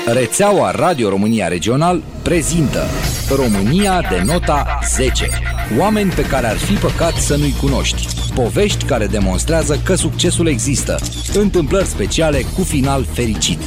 Rețeaua Radio România Regional prezintă România de nota 10. Oameni pe care ar fi păcat să nu-i cunoști. Povești care demonstrează că succesul există. Întâmplări speciale cu final fericit.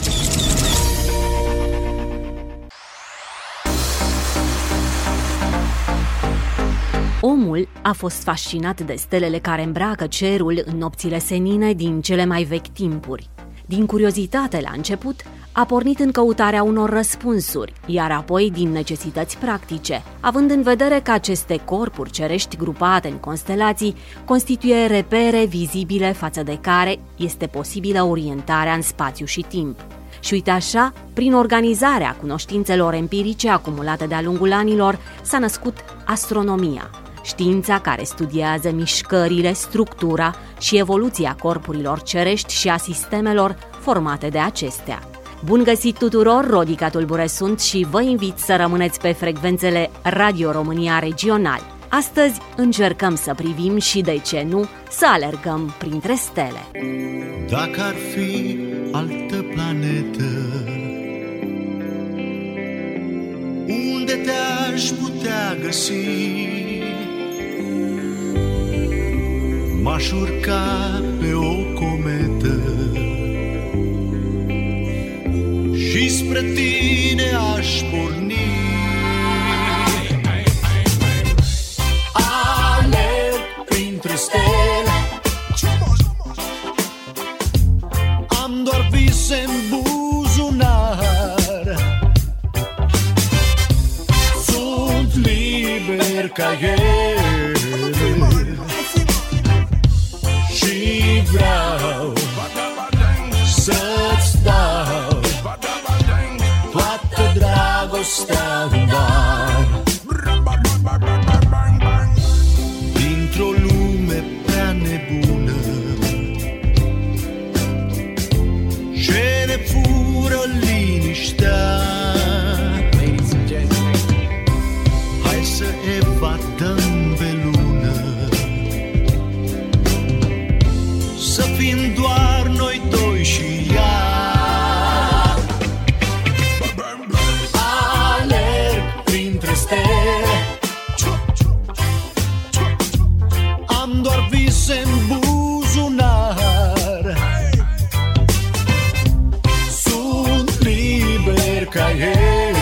Omul a fost fascinat de stelele care îmbracă cerul în nopțile senine din cele mai vechi timpuri. Din curiozitate la început, a pornit în căutarea unor răspunsuri, iar apoi din necesități practice, având în vedere că aceste corpuri cerești grupate în constelații constituie repere vizibile față de care este posibilă orientarea în spațiu și timp. Și uite așa, prin organizarea cunoștințelor empirice acumulate de-a lungul anilor, s-a născut astronomia, știința care studiază mișcările, structura și evoluția corpurilor cerești și a sistemelor formate de acestea. Bun găsit tuturor, Rodica Tulbure sunt și vă invit să rămâneți pe frecvențele Radio România Regional. Astăzi încercăm să privim și, de ce nu, să alergăm printre stele. Dacă ar fi altă planetă, unde te-aș putea găsi? M-aș urca pe o cometă și spre tine aș porni. Alerg printre stele, am doar vise în buzunar, sunt liber ca el și vreau să-ți dau toată dragostea în dar. Dintr-o lume prea nebună ce ne fură liniștea, hai să evadăm pe lună, să fim doar noi doi și ea. Alerg printre stele, am doar vise în buzunar, sunt liber ca el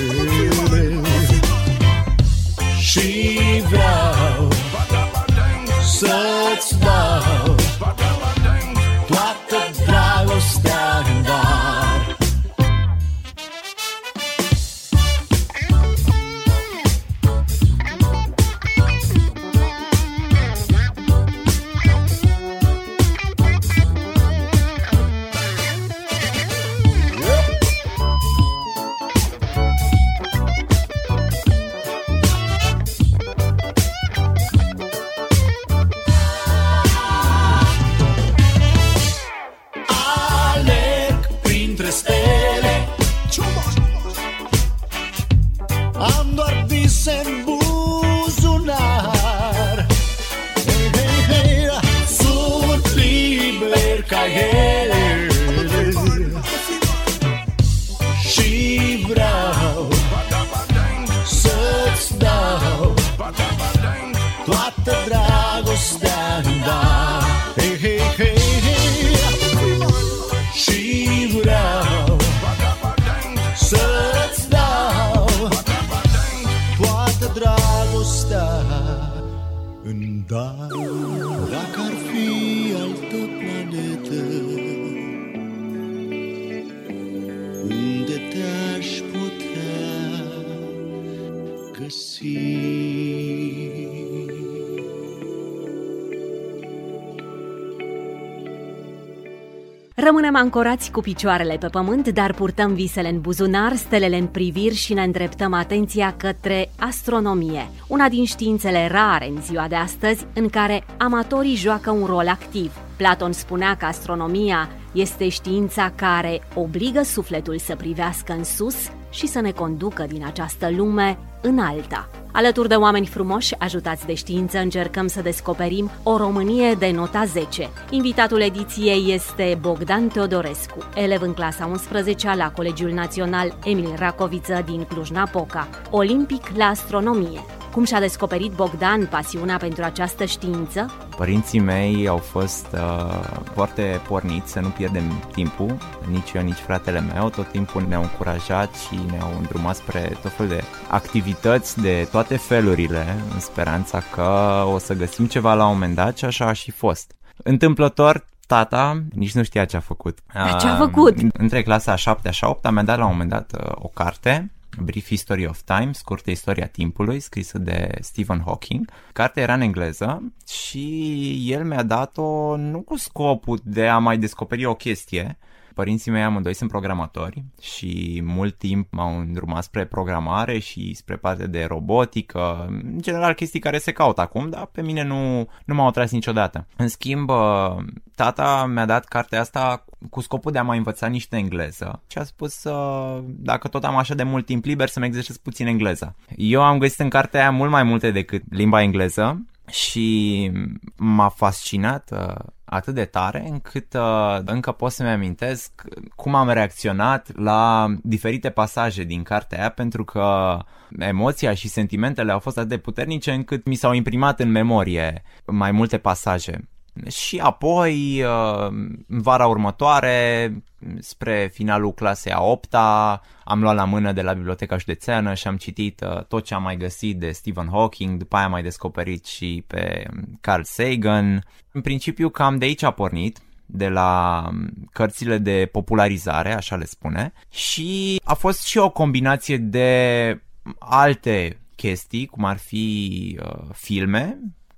și vreau să-ți dau toată dragostea în dar. Am doar vise în buzunar, sunt liber ca el și vreau să-ți dau toată dragostea în dar. Și vreau să-ți dau toată dragostea în dar. Dacă ar fi altă planetă, unde te-aș putea găsi? Rămânem ancorați cu picioarele pe pământ, dar purtăm visele în buzunar, stelele în priviri și ne îndreptăm atenția către astronomie, una din științele rare în ziua de astăzi, în care amatorii joacă un rol activ. Platon spunea că astronomia este știința care obligă sufletul să privească în sus, și să ne conducă din această lume în alta. Alături de oameni frumoși, ajutați de știință, încercăm să descoperim o Românie de nota 10. Invitatul ediției este Bogdan Teodorescu, elev în clasa 11-a la Colegiul Național Emil Racoviță din Cluj-Napoca, olimpic la astronomie. Cum și-a descoperit Bogdan pasiunea pentru această știință? Părinții mei au fost foarte porniți să nu pierdem timpul, nici eu, nici fratele meu. Tot timpul ne-au încurajat și ne-au îndrumat spre tot felul de activități de toate felurile, în speranța că o să găsim ceva la un moment dat, și așa a și fost. Întâmplător, tata nici nu știa ce a făcut. Ce a făcut? Între clasa a 7-a și a 8-a mi-a dat la un moment dat o carte, Brief History of Time, scurtă istoria timpului, scrisă de Stephen Hawking. Cartea era în engleză și el mi-a dat-o nu cu scopul de a mai descoperi o chestie. Părinții mei amândoi sunt programatori și mult timp m-au îndrumat spre programare și spre partea de robotică, în general chestii care se caută acum, dar pe mine nu m-au atras niciodată. În schimb, tata mi-a dat cartea asta cu scopul de a mai învăța niște engleză și a spus dacă tot am așa de mult timp liber să-mi exersez puțin engleza. Eu am găsit în cartea aia mult mai multe decât limba engleză și m-a fascinat atât de tare încât încă pot să-mi amintesc cum am reacționat la diferite pasaje din cartea aia, pentru că emoția și sentimentele au fost atât de puternice încât mi s-au imprimat în memorie mai multe pasaje. Și apoi, în vara următoare, spre finalul clasei a 8-a, am luat la mână de la Biblioteca Județeană și am citit tot ce am mai găsit de Stephen Hawking, după aia am mai descoperit și pe Carl Sagan. În principiu cam de aici a pornit, de la cărțile de popularizare, așa le spune, și a fost și o combinație de alte chestii, cum ar fi filme,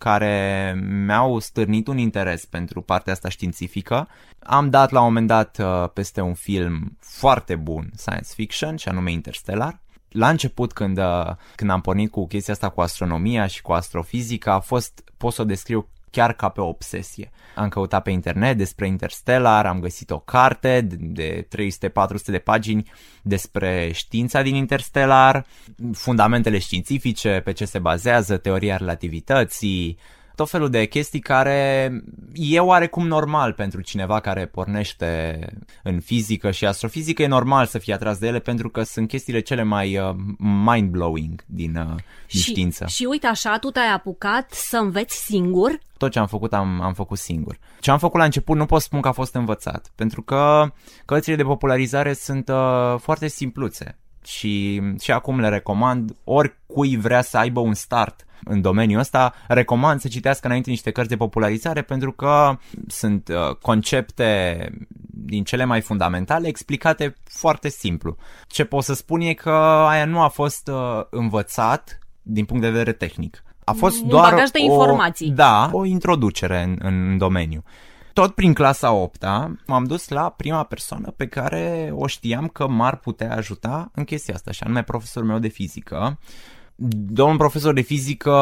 care mi-au stârnit un interes pentru partea asta științifică. Am dat la un moment dat peste un film foarte bun science fiction, și anume Interstellar. La început, când am pornit cu chestia asta cu astronomia și cu astrofizica, pot să o descriu chiar ca pe o obsesie. Am căutat pe internet despre Interstellar, am găsit o carte de 300-400 de pagini despre știința din Interstellar, fundamentele științifice, pe ce se bazează, teoria relativității, tot felul de chestii care e oarecum normal pentru cineva care pornește în fizică și astrofizică. E normal să fie atras de ele pentru că sunt chestiile cele mai mind-blowing din știință. Și uite așa, tu te-ai apucat să înveți singur? Tot ce am făcut, am făcut singur. Ce am făcut la început nu pot spun că a fost învățat, pentru că cărțile de popularizare sunt foarte simpluțe și acum le recomand oricui vrea să aibă un start în domeniul ăsta, recomand să citească înainte niște cărți de popularizare, pentru că sunt concepte din cele mai fundamentale explicate foarte simplu. Ce pot să spun e că aia nu a fost învățat din punct de vedere tehnic. A fost doar bagaj de informații. O introducere în domeniu. Tot prin clasa 8-a m-am dus la prima persoană pe care o știam că m-ar putea ajuta în chestia asta, și anume profesorul meu de fizică. Domnul profesor de fizică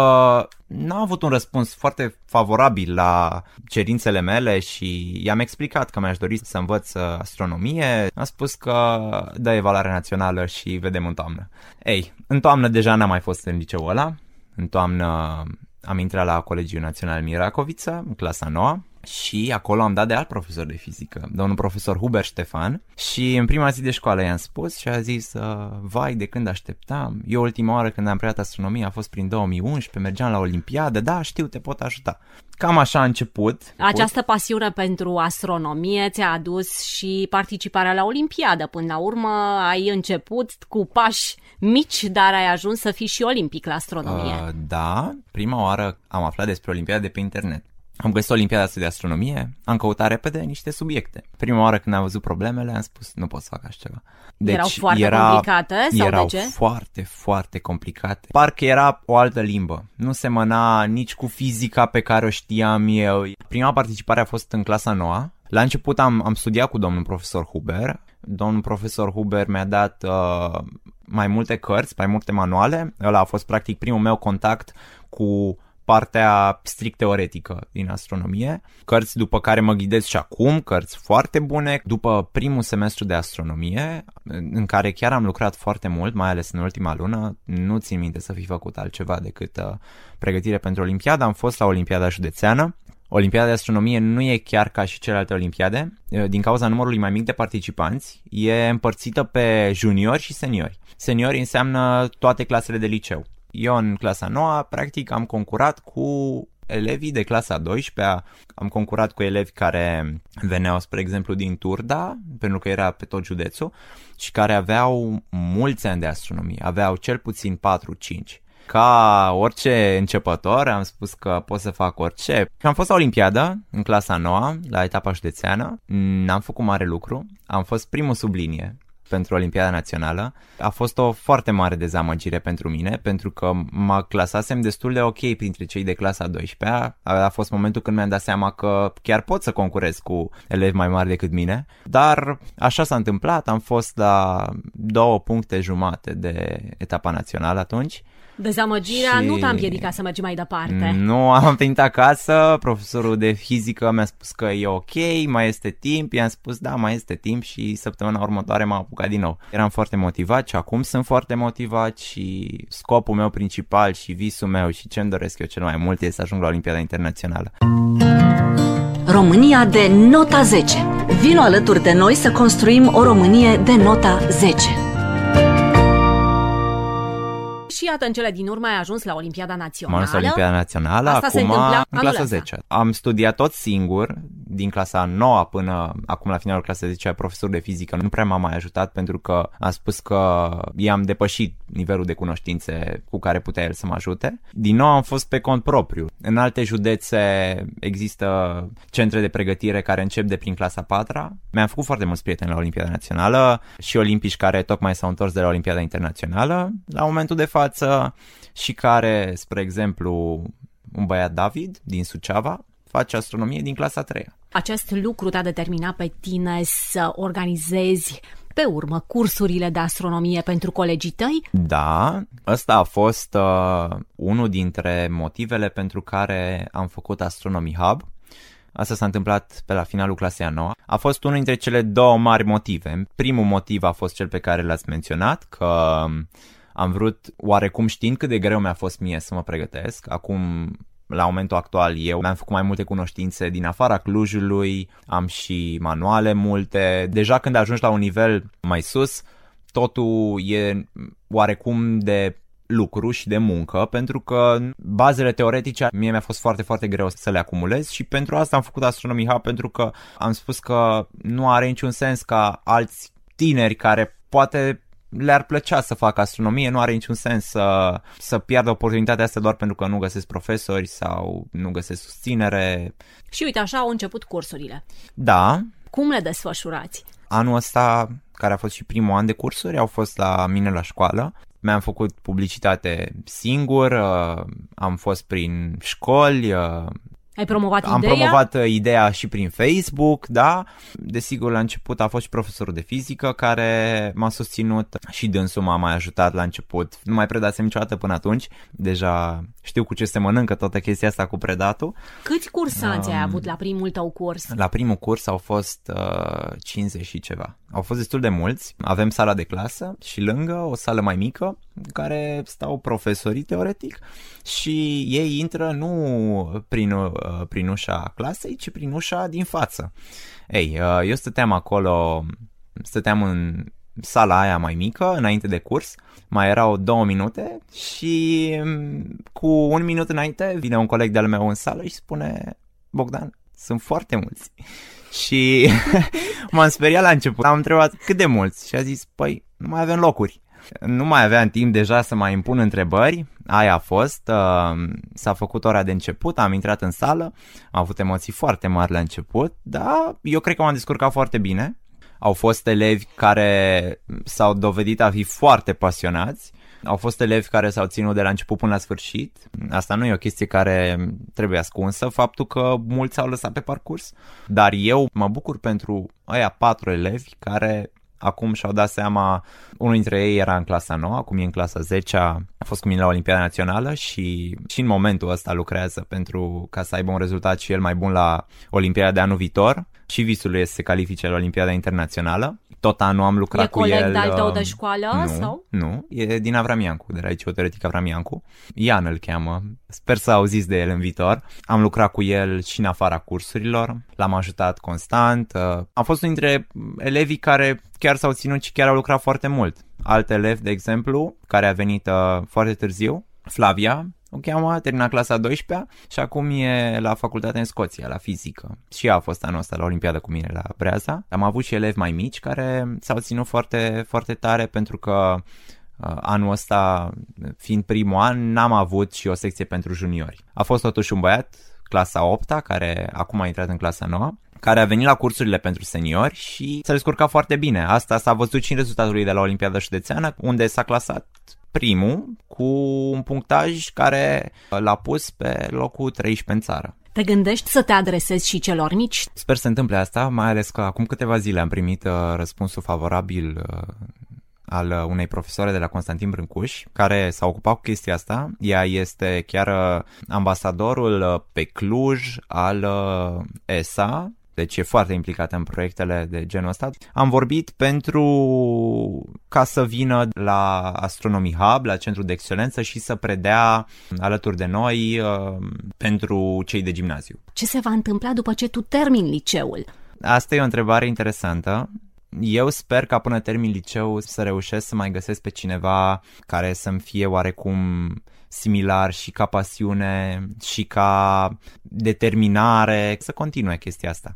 n-a avut un răspuns foarte favorabil la cerințele mele și i-am explicat că mi-aș dori să învăț astronomie. A spus că dă evaluarea națională și vedem în toamnă. În toamnă deja n-am mai fost în liceul ăla. În toamnă am intrat la Colegiul Național Miracoviță, în clasa 9, și acolo am dat de alt profesor de fizică, domnul profesor Hubert Ștefan, și în prima zi de școală i-am spus și a zis, vai, de când așteptam, eu ultima oară când am preluat astronomie a fost prin 2011, mergeam la Olimpiadă, da, știu, te pot ajuta. Cam așa a început. Această pasiune pentru astronomie ți-a adus și participarea la Olimpiadă. Până la urmă ai început cu pași mici, dar ai ajuns să fii și olimpic la astronomie. Da, prima oară am aflat despre Olimpiadă de pe internet. Am găsit Olimpiada asta de astronomie, am căutat repede niște subiecte. Prima oară când am văzut problemele am spus, nu pot să fac așa ceva. Deci erau foarte complicate? Sau erau de ce? foarte, foarte complicate. Parcă era o altă limbă. Nu semăna nici cu fizica pe care o știam eu. Prima participare a fost în clasa 9. La început am studiat cu domnul profesor Huber. Domnul profesor Huber mi-a dat mai multe cărți, mai multe manuale. Ăla a fost practic primul meu contact cu partea strict teoretică din astronomie. Cărți după care mă ghidez și acum, cărți foarte bune. După primul semestru de astronomie, în care chiar am lucrat foarte mult, mai ales în ultima lună, nu țin minte să fi făcut altceva decât pregătire pentru Olimpiadă. Am fost la Olimpiada Județeană. Olimpiada de astronomie nu e chiar ca și celelalte olimpiade, din cauza numărului mai mic de participanți, e împărțită pe juniori și seniori. Seniori înseamnă toate clasele de liceu. Eu în clasa 9, practic, am concurat cu elevii de clasa 12-a, am concurat cu elevi care veneau, spre exemplu, din Turda, pentru că era pe tot județul, și care aveau mulți ani de astronomie, aveau cel puțin 4-5. Ca orice începător, am spus că pot să fac orice. Am fost la Olimpiadă, în clasa 9, la etapa județeană. N-am făcut mare lucru. Am fost primul sub linie pentru Olimpiada Națională. A fost o foarte mare dezamăgire pentru mine, pentru că mă clasasem destul de ok printre cei de clasa 12-a. A fost momentul când mi-am dat seama că chiar pot să concurez cu elevi mai mari decât mine. Dar așa s-a întâmplat. Am fost la 2 puncte jumate de etapa națională atunci. Dezamăgirea nu te-a împiedicat să mergi mai departe. Nu, am venit acasă, profesorul de fizică mi-a spus că e ok, mai este timp, i-am spus da, mai este timp și săptămâna următoare m-am apucat din nou. Eram foarte motivat și acum sunt foarte motivat și scopul meu principal și visul meu și ce-mi doresc eu cel mai mult este să ajung la Olimpiada Internațională. România de nota 10. Vino alături de noi să construim o Românie de nota 10. Și iată, în cele din urmă ai ajuns la Olimpiada Națională. Am ajuns la Olimpiada Națională, asta acum în clasa 10. Am studiat tot singur, din clasa 9 până acum la finalul clasei 10, profesorul de fizică nu prea m-a mai ajutat pentru că a spus că i-am depășit nivelul de cunoștințe cu care putea el să mă ajute. Din nou am fost pe cont propriu. În alte județe există centre de pregătire care încep de prin clasa 4-a. Mi-am făcut foarte mulți prieteni la Olimpiada Națională și olimpici care tocmai s-au întors de la Olimpiada Internațională la momentul de față și care, spre exemplu, un băiat David din Suceava face astronomie din clasa 3-a. Acest lucru te-a determinat pe tine să organizezi pe urmă cursurile de astronomie pentru colegii tăi? Da, ăsta a fost unul dintre motivele pentru care am făcut Astronomy Hub. Asta s-a întâmplat pe la finalul clasei a 9. A fost unul dintre cele 2 mari motive. Primul motiv a fost cel pe care l-ați menționat, că am vrut, oarecum știind cât de greu mi-a fost mie să mă pregătesc. Acum, la momentul actual, eu mi-am făcut mai multe cunoștințe din afara Clujului, am și manuale multe. Deja când ajungi la un nivel mai sus, totul e oarecum de lucru și de muncă, pentru că bazele teoretice mie mi-a fost foarte, foarte greu să le acumulez și pentru asta am făcut Astronomy Hub, pentru că am spus că nu are niciun sens ca alți tineri care poate le-ar plăcea să facă astronomie, nu are niciun sens să piardă oportunitatea asta doar pentru că nu găsesc profesori sau nu găsesc susținere. Și uite, așa au început cursurile. Da. Cum le desfășurați? Anul ăsta, care a fost și primul an de cursuri, au fost la mine la școală. Mi-am făcut publicitate singur, am fost prin școli. Ai promovat ideea? Am promovat ideea și prin Facebook, da. Desigur, la început a fost și profesorul de fizică care m-a susținut și dânsul m-a mai ajutat la început. Nu mai predasem niciodată până atunci. Deja știu cu ce se mănâncă toată chestia asta cu predatul. Câți cursanți ai avut la primul tău curs? La primul curs au fost 50 și ceva. Au fost destul de mulți. Avem sala de clasă și lângă o sală mai mică în care stau profesorii teoretic și ei intră nu prin ușa clasei, ci prin ușa din față. Ei, eu stăteam acolo, stăteam în sala aia mai mică, înainte de curs, mai erau 2 minute și cu 1 minut înainte vine un coleg de-al meu în sală și spune: Bogdan, sunt foarte mulți. Și m-am speriat la început, am întrebat cât de mulți și a zis: păi, nu mai avem locuri. Nu mai aveam timp deja să mai impun întrebări, aia a fost, s-a făcut ora de început, am intrat în sală, am avut emoții foarte mari la început, dar eu cred că m-am descurcat foarte bine. Au fost elevi care s-au dovedit a fi foarte pasionați, au fost elevi care s-au ținut de la început până la sfârșit. Asta nu e o chestie care trebuie ascunsă, faptul că mulți s-au lăsat pe parcurs, dar eu mă bucur pentru aia 4 elevi care acum și-au dat seama, unul dintre ei era în clasa 9, acum e în clasa 10, a fost cu mine la Olimpiada Națională și în momentul ăsta lucrează pentru ca să aibă un rezultat și el mai bun la Olimpiada de anul viitor și visul lui este să se califice la Olimpiada Internațională. Tot anul am lucrat cu el. E coleg de-al tău de școală? Nu, e din Avramiancu, de la Liceul Teoretic Avramiancu. Ian îl cheamă, sper să auziți de el în viitor. Am lucrat cu el și în afara cursurilor, l-am ajutat constant. Am fost unul dintre elevii care chiar s-au ținut și chiar au lucrat foarte mult. Alt elev, de exemplu, care a venit foarte târziu, Flavia, o cheamă, a terminat clasa 12-a și acum e la facultate în Scoția, la fizică. Și ea a fost anul ăsta la Olimpiadă cu mine la Breaza. Am avut și elevi mai mici care s-au ținut foarte, foarte tare pentru că anul ăsta, fiind primul an, n-am avut și o secție pentru juniori. A fost totuși un băiat, clasa 8-a, care acum a intrat în clasa 9, care a venit la cursurile pentru seniori și s-a descurcat foarte bine. Asta s-a văzut și în rezultatul lui de la Olimpiada Județeană, unde s-a clasat primul cu un punctaj care l-a pus pe locul 13 în țară. Te gândești să te adresezi și celor mici? Sper să se întâmple asta, mai ales că acum câteva zile am primit răspunsul favorabil al unei profesoare de la Constantin Brâncuș, care s-a ocupat cu chestia asta. Ea este chiar ambasadorul pe Cluj al ESA, deci e foarte implicată în proiectele de genul ăsta. Am vorbit ca să vină la Astronomy Hub, la Centrul de Excelență și să predea alături de noi pentru cei de gimnaziu. Ce se va întâmpla după ce tu termini liceul? Asta e o întrebare interesantă. Eu sper ca până termin liceu să reușesc să mai găsesc pe cineva care să-mi fie oarecum similar și ca pasiune și ca determinare să continue chestia asta.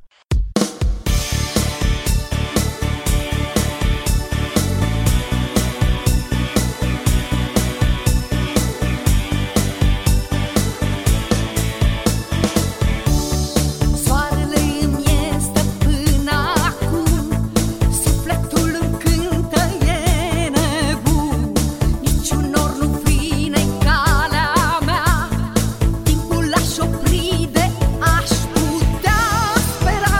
Timpul aș opri de aș putea spera.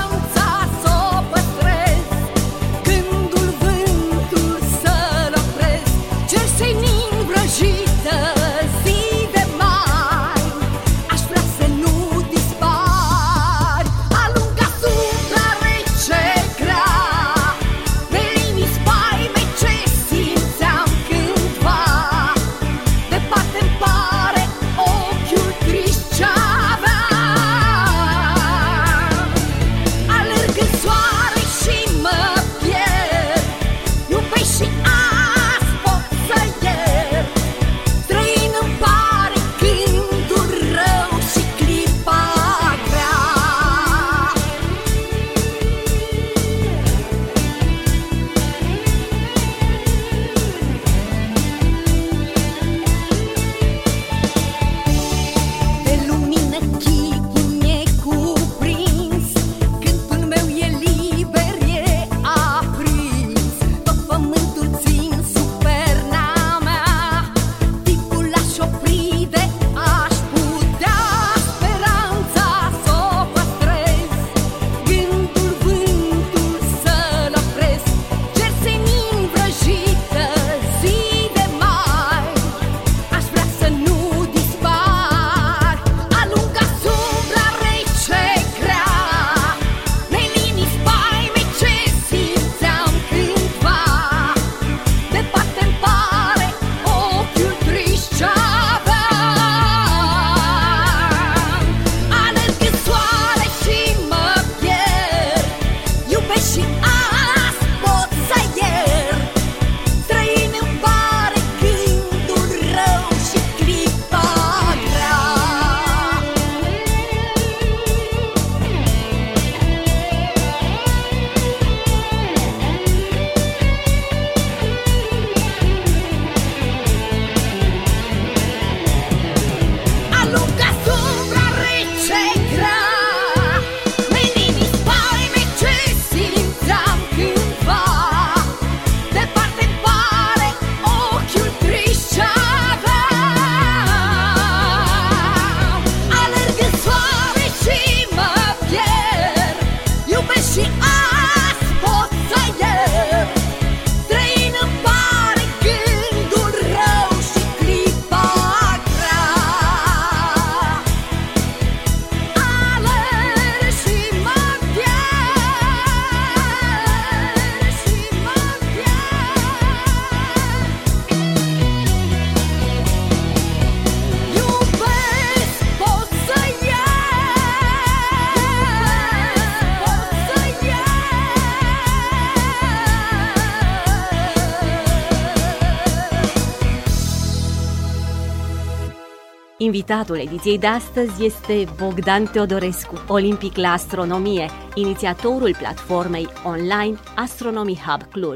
Invitatul ediției de astăzi este Bogdan Teodorescu, olimpic la astronomie, inițiatorul platformei online Astronomy Hub Cluj.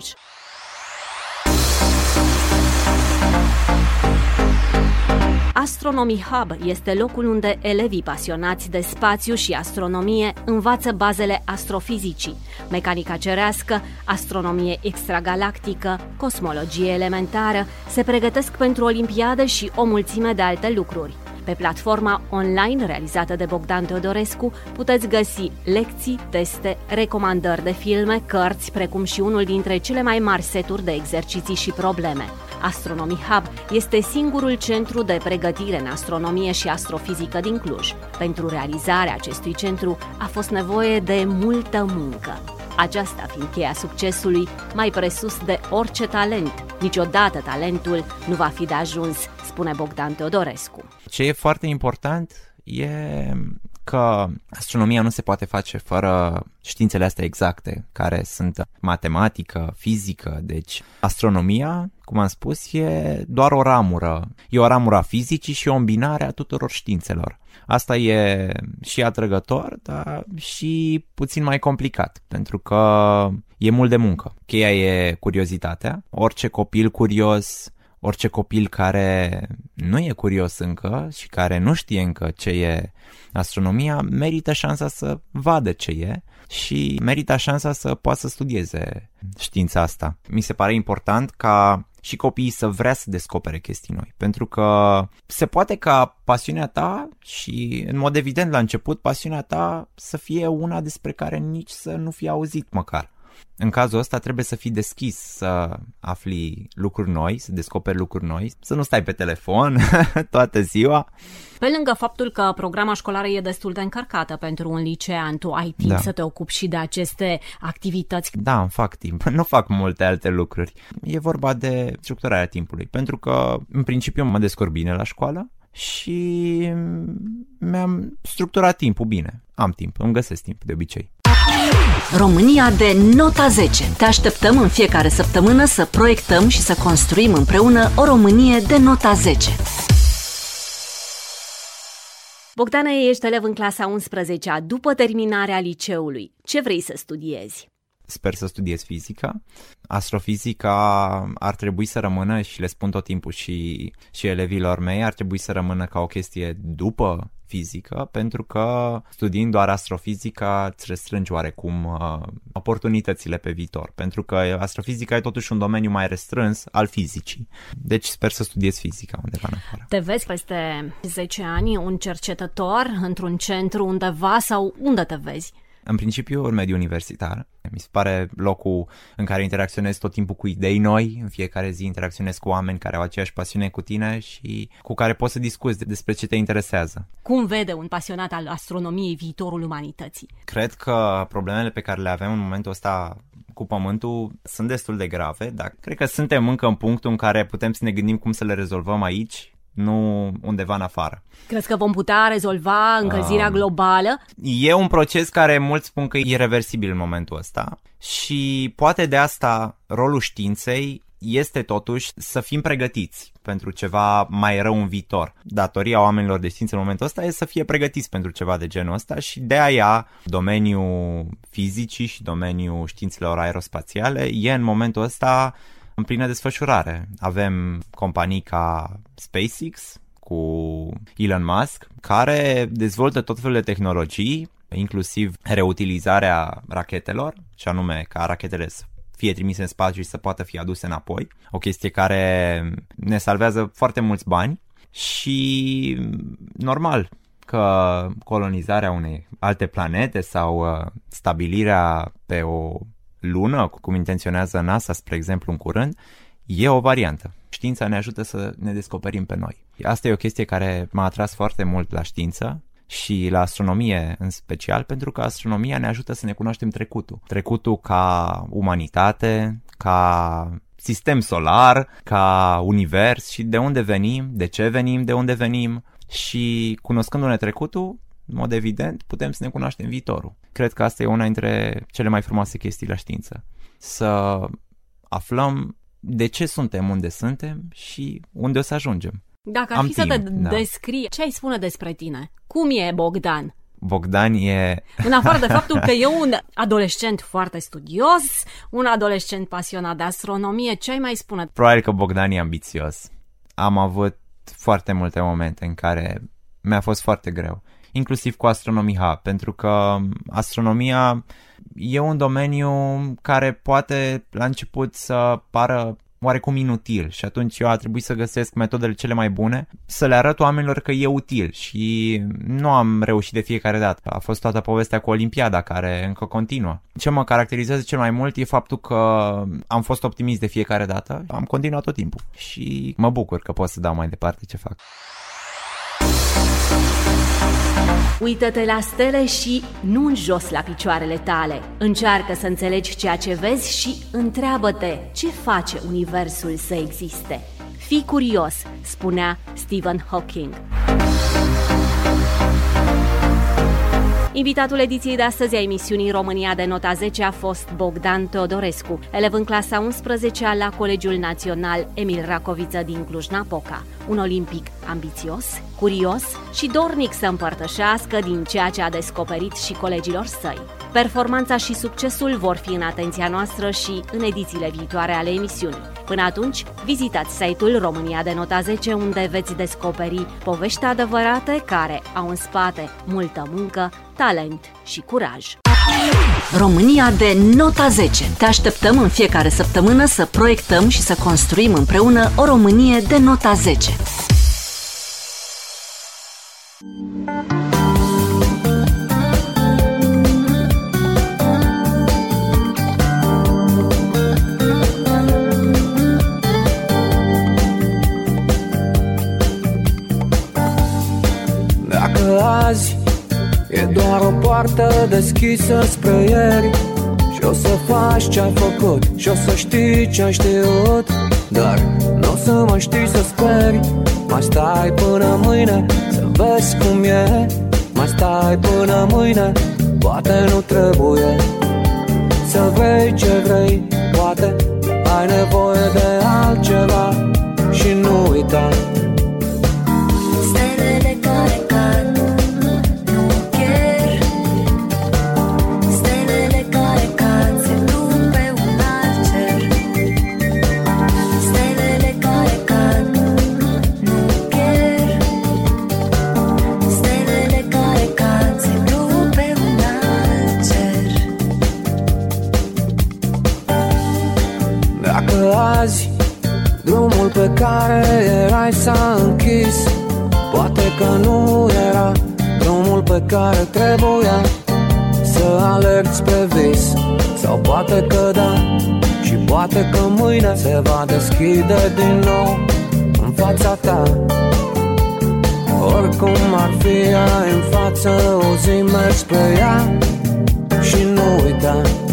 Astronomy Hub este locul unde elevii pasionați de spațiu și astronomie învață bazele astrofizicii, mecanica cerească, astronomie extragalactică, cosmologie elementară, se pregătesc pentru olimpiade și o mulțime de alte lucruri. Pe platforma online realizată de Bogdan Teodorescu puteți găsi lecții, teste, recomandări de filme, cărți, precum și unul dintre cele mai mari seturi de exerciții și probleme. Astronomy Hub este singurul centru de pregătire în astronomie și astrofizică din Cluj. Pentru realizarea acestui centru a fost nevoie de multă muncă. Aceasta fiind cheia succesului, mai presus de orice talent. Niciodată talentul nu va fi de ajuns, spune Bogdan Teodorescu. Ce e foarte important e că astronomia nu se poate face fără științele astea exacte, care sunt matematică, fizică. Deci astronomia, cum am spus, e doar o ramură. E o ramură a fizicii și o îmbinare a tuturor științelor. Asta e și atrăgător, dar și puțin mai complicat, pentru că e mult de muncă. Cheia e curiozitatea. Orice copil curios, orice copil care nu e curios încă și care nu știe încă ce e astronomia, merită șansa să vadă ce e și merită șansa să poată să studieze știința asta. Mi se pare important ca și copiii să vrea să descopere chestii noi, pentru că se poate ca pasiunea ta și, în mod evident, la început, pasiunea ta să fie una despre care nici să nu fi auzit măcar. În cazul ăsta trebuie să fii deschis să afli lucruri noi, să descoperi lucruri noi, să nu stai pe telefon toată ziua. Pe lângă faptul că programa școlară e destul de încărcată pentru un licean, tu ai timp să te ocupi și de aceste activități? Da, îmi fac timp. Nu fac multe alte lucruri. E vorba de structurarea timpului, pentru că în principiu mă descurc bine la școală și mi-am structurat timpul bine. Am timp, îmi găsesc timp de obicei. România de nota 10. Te așteptăm în fiecare săptămână să proiectăm și să construim împreună o Românie de nota 10. Bogdane, ești elev în clasa 11-a. După terminarea liceului, ce vrei să studiezi? Sper să studiez fizica. Astrofizica ar trebui să rămână, și le spun tot timpul și elevilor mei, ar trebui să rămână ca o chestie după fizică, pentru că studiind doar astrofizica îți restrângi oarecum oportunitățile pe viitor, pentru că astrofizica e totuși un domeniu mai restrâns al fizicii. Deci sper să studiez fizica undeva în afară. Te vezi peste 10 ani un cercetător într-un centru undeva sau unde te vezi? În principiu, în mediul universitar. Mi se pare locul în care interacționezi tot timpul cu idei noi, în fiecare zi interacționezi cu oameni care au aceeași pasiune cu tine și cu care poți să discuți despre ce te interesează. Cum vede un pasionat al astronomiei viitorul umanității? Cred că problemele pe care le avem în momentul ăsta cu Pământul sunt destul de grave, dar cred că suntem încă în punctul în care putem să ne gândim cum să le rezolvăm aici, nu undeva în afară. Crezi că vom putea rezolva încălzirea globală? E un proces care mulți spun că e irreversibil în momentul ăsta și poate de asta rolul științei este totuși să fim pregătiți pentru ceva mai rău în viitor. Datoria oamenilor de știință în momentul ăsta e să fie pregătiți pentru ceva de genul ăsta și de aia domeniul fizicii și domeniul științelor aerospațiale e în momentul ăsta în plină desfășurare. Avem companii ca SpaceX cu Elon Musk care dezvoltă tot felul de tehnologii, inclusiv reutilizarea rachetelor, și anume ca rachetele să fie trimise în spațiu și să poată fi aduse înapoi. O chestie care ne salvează foarte mulți bani și normal că colonizarea unei alte planete sau stabilirea pe o lună, cum intenționează NASA, spre exemplu, în curând, e o variantă. Știința ne ajută să ne descoperim pe noi. Asta e o chestie care m-a atras foarte mult la știință și la astronomie în special, pentru că astronomia ne ajută să ne cunoaștem trecutul. Trecutul ca umanitate, ca sistem solar, ca univers și de unde venim, de ce venim, de unde venim și cunoscându-ne trecutul, în mod evident, putem să ne cunoaștem viitorul. Cred că asta e una dintre cele mai frumoase chestii la știință. Să aflăm de ce suntem unde suntem și unde o să ajungem. Dacă ar fi să te descrii, ce ai spune despre tine? Cum e Bogdan? Bogdan e... În afară de faptul că e un adolescent foarte studios, un adolescent pasionat de astronomie, ce ai mai spune? Probabil că Bogdan e ambițios. Am avut foarte multe momente în care mi-a fost foarte greu, inclusiv cu Astronomia, pentru că astronomia e un domeniu care poate la început să pară oarecum inutil și atunci eu a trebuit să găsesc metodele cele mai bune, să le arăt oamenilor că e util și nu am reușit de fiecare dată. A fost toată povestea cu Olimpiada care încă continuă. Ce mă caracterizează cel mai mult e faptul că am fost optimist de fiecare dată, am continuat tot timpul și mă bucur că pot să dau mai departe ce fac. Uită-te la stele și nu în jos la picioarele tale. Încearcă să înțelegi ceea ce vezi și întreabă-te ce face universul să existe. Fii curios, spunea Stephen Hawking. Invitatul ediției de astăzi a emisiunii România de Nota 10 a fost Bogdan Teodorescu, elev în clasa 11-a la Colegiul Național Emil Racoviță din Cluj-Napoca. Un olimpic ambițios, curios și dornic să împărtășească din ceea ce a descoperit și colegilor săi. Performanța și succesul vor fi în atenția noastră și în edițiile viitoare ale emisiunii. Până atunci, vizitați site-ul România de Nota 10, unde veți descoperi povești adevărate care au în spate multă muncă, talent și curaj. România de Nota 10. Te așteptăm în fiecare săptămână să proiectăm și să construim împreună o Românie de Nota 10. Dacă azi e doar o poartă deschisă spre ieri și o să faci ce-ai făcut și o să știi ce-ai știut, dar nu o să mai știi să speri. Mai stai până mâine să vezi cum e. Mai stai până mâine, poate nu trebuie să vrei ce vrei. Poate ai nevoie de altceva și nu uita stelele care cad, nu chiar. Stelele care cad se duc pe un alt cer. Stelele care cad, nu chiar. Stelele care cad se duc pe un alt cer. Dacă azi drumul pe care erai s-a închis, poate că nu era drumul pe care trebuia să alergi spre vis. Sau poate că da, și poate că mâine se va deschide din nou în fața ta. Oricum ar fi, ai în față o zi, mergi spre ea și nu uita